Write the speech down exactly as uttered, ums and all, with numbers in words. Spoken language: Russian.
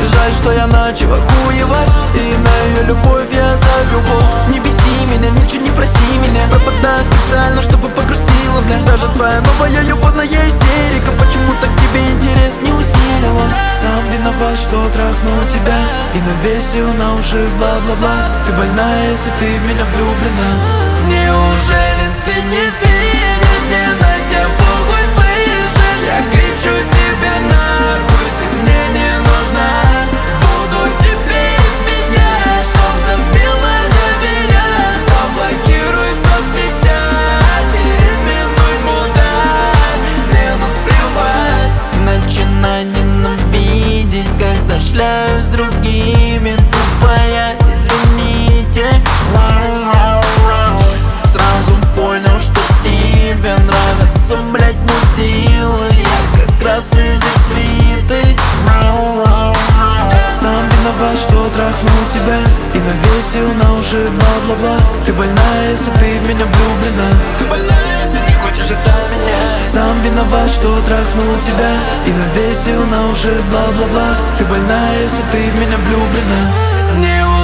жаль, что я начал охуевать, и на ее любовь я забил болт. Не беси меня, ничего не проси меня, пропадаю специально, чтобы погрустила, бля. Даже твоя новая ёбаная истерика почему-то к тебе интерес не усилила. Сам виноват, что трахнул тебя и навесил на уши бла-бла-бла. Ты больная, если ты в меня влюблена. Неужели ты не видишь, не на тебя похуй, слышишь? Я кричу тебе нахуй, ты мне не нужна. Буду тебе изменять, чтоб забила на меня. Заблокируй в соцсетях, переименуй мудак. Мне наплевать. Начинай ненавидеть, когда шляюсь с другими. Тупая, извините. Сразу понял, что тебе нравятся, блять, мудилы. Я как раз из их свиты. Сам виноват, что трахнул тебя и навесил на уши бла-бла-бла. Ты больная, если ты в меня влюблена. Ты больная, если не хочешь от меня. Сам виноват, что трахнул тебя и навесил на уши бла-бла-бла. Ты больная, если ты в меня влюблена.